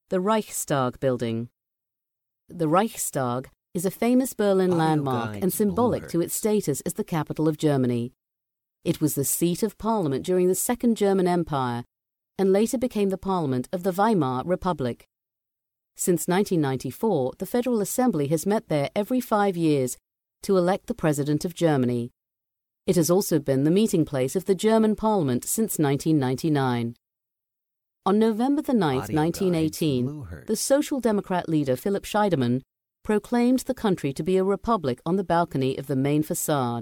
The Reichstag building. The Reichstag is a famous Berlin landmark and symbolic to its status as the capital of Germany. It was the seat of parliament during the Second German Empire and later became the parliament of the Weimar Republic. Since 1994, the Federal Assembly has met there every 5 years to elect the President of Germany. It has also been the meeting place of the German Parliament since 1999. On November 9, 1918, the Social Democrat leader Philipp Scheidemann proclaimed the country to be a republic on the balcony of the main facade.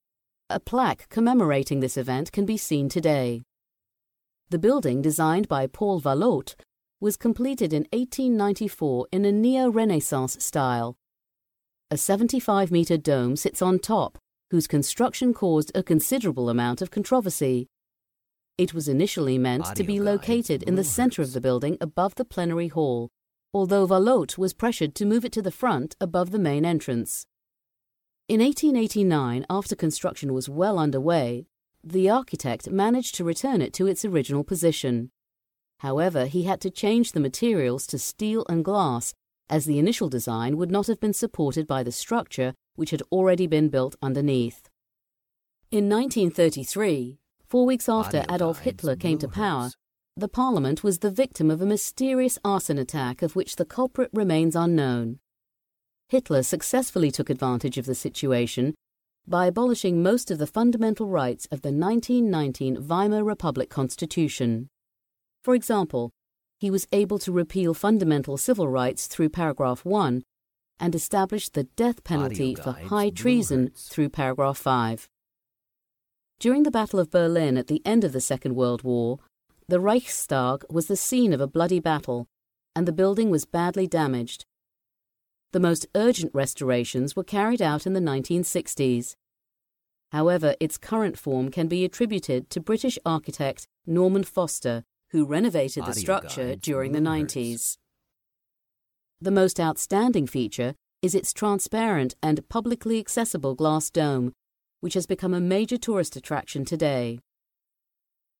A plaque commemorating this event can be seen today. The building, designed by Paul Vallot, was completed in 1894 in a neo-Renaissance style. A 75-metre dome sits on top, whose construction caused a considerable amount of controversy. It was initially meant to be located in the centre of the building above the plenary hall, although Vallot was pressured to move it to the front above the main entrance. In 1889, after construction was well underway, the architect managed to return it to its original position. However, he had to change the materials to steel and glass, as the initial design would not have been supported by the structure which had already been built underneath. In 1933, 4 weeks after Adolf Hitler came to power, the parliament was the victim of a mysterious arson attack of which the culprit remains unknown. Hitler successfully took advantage of the situation by abolishing most of the fundamental rights of the 1919 Weimar Republic Constitution. For example, he was able to repeal fundamental civil rights through paragraph 1 and establish the death penalty for high treason through paragraph 5. During the Battle of Berlin at the end of the Second World War, the Reichstag was the scene of a bloody battle, and the building was badly damaged. The most urgent restorations were carried out in the 1960s. However, its current form can be attributed to British architect Norman Foster, who renovated the structure during the 90s. The most outstanding feature is its transparent and publicly accessible glass dome, which has become a major tourist attraction today.